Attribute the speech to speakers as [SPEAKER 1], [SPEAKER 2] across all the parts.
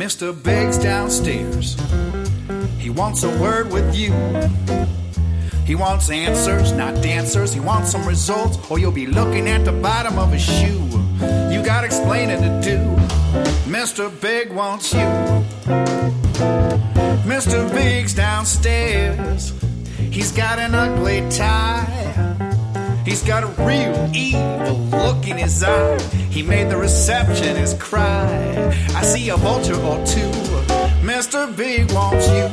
[SPEAKER 1] Mr. Big's downstairs. He wants a word with you. He wants answers, not dancers. He wants some results, or you'll be looking at the bottom of his shoe. You got explaining to do. Mr. Big wants you. Mr. Big's downstairs. He's got an ugly tie. He's got a real evil look in his eye. He made the receptionist cry. I see a vulture or two. Mr. Big wants you.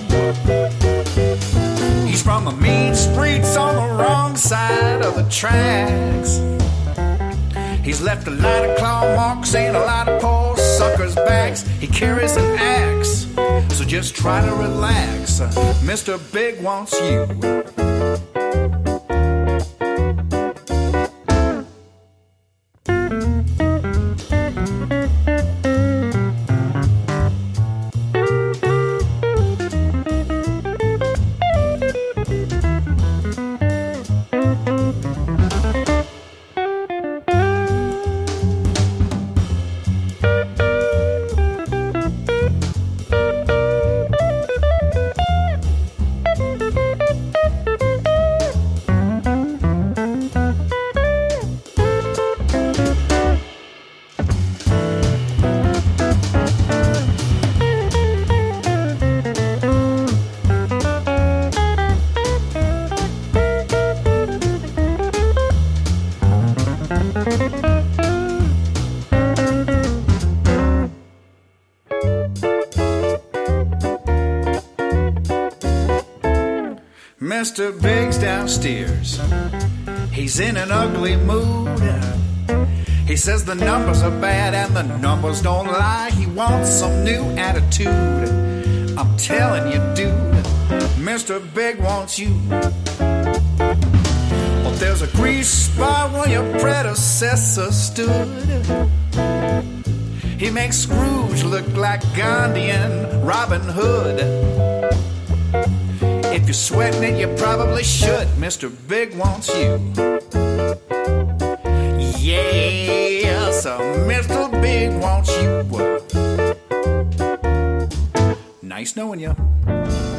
[SPEAKER 1] He's from the mean streets on the wrong side of the tracks. He's left a lot of claw marks and a lot of poor suckers' backs. He carries an axe, so just try to relax. Mr. Big wants you. Mr. Big's downstairs. He's in an ugly mood. He says the numbers are bad and the numbers don't lie. He wants some new attitude. I'm telling you, dude, Mr. Big wants you. Well, there's a grease spot where your predecessor stood. He makes Scrooge look like Gandhi and Robin Hood. If you're sweating it, you probably should. Mr. Big wants you. Yes, Mr. Big wants you. Nice knowing you.